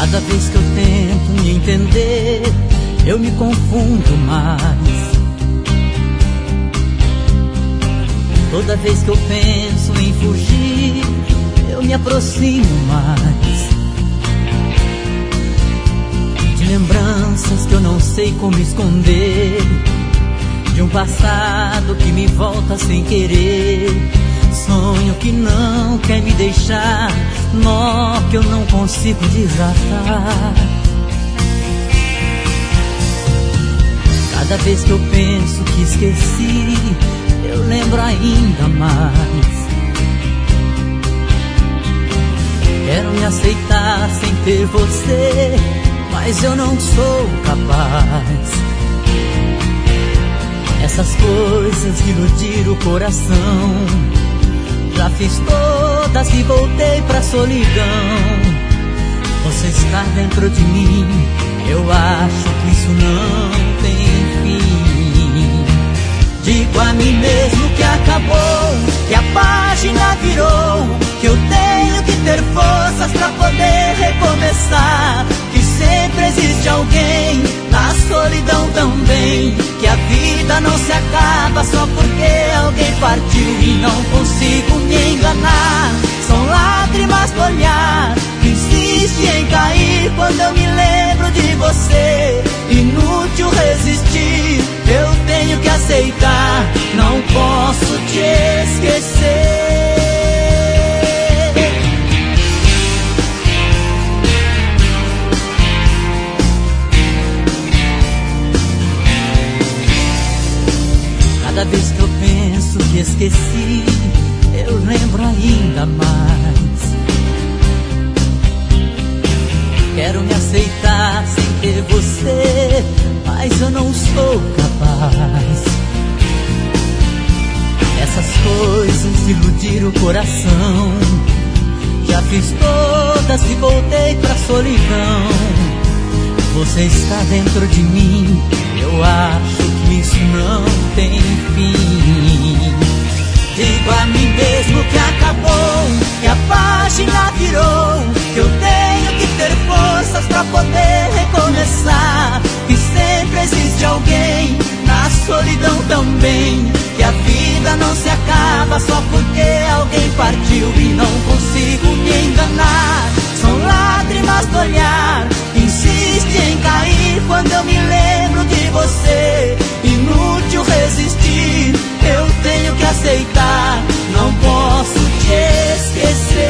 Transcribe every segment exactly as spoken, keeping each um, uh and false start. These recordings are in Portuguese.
Cada vez que eu tento me entender, eu me confundo mais. Toda vez que eu penso em fugir, eu me aproximo mais de lembranças que eu não sei como esconder, de um passado que me volta sem querer, sonho que não quer me deixar, nó que eu não consigo desatar. Cada vez que eu penso que esqueci, eu lembro ainda mais. Quero me aceitar sem ter você, mas eu não sou capaz. Essas coisas de iludir o coração, já fiz todas e voltei pra solidão. Você está dentro de mim, eu acho que isso não tem fim. Digo a mim mesmo que acabou, que a página virou, que eu tenho que ter forças pra poder recomeçar, que sempre existe alguém na solidão também, que a vida não se acaba só porque alguém partiu e não consigo me enganar. São lágrimas no olhar que insiste em cair quando eu me lembro de você. Inútil resistir, eu tenho que aceitar, não posso te esquecer. Cada vez que eu penso que esqueci, eu lembro ainda mais. Quero me aceitar sem ter você, mas eu não sou capaz. Essas coisas de iludir o coração, já fiz todas e voltei pra solidão. Você está dentro de mim, eu acho que isso não tem fim. Digo a mim mesmo que acabou, que a página virou, que eu tenho que ter forças pra poder recomeçar, que sempre existe alguém na solidão também, que a vida não se acaba só porque alguém partiu e não consigo me enganar. São lágrimas no olhar que insiste em cair quando eu me lembro de você. Inútil resistir, eu tenho que aceitar, não posso te esquecer.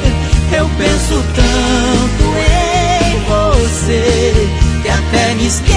Eu penso tanto em você que até me esqueço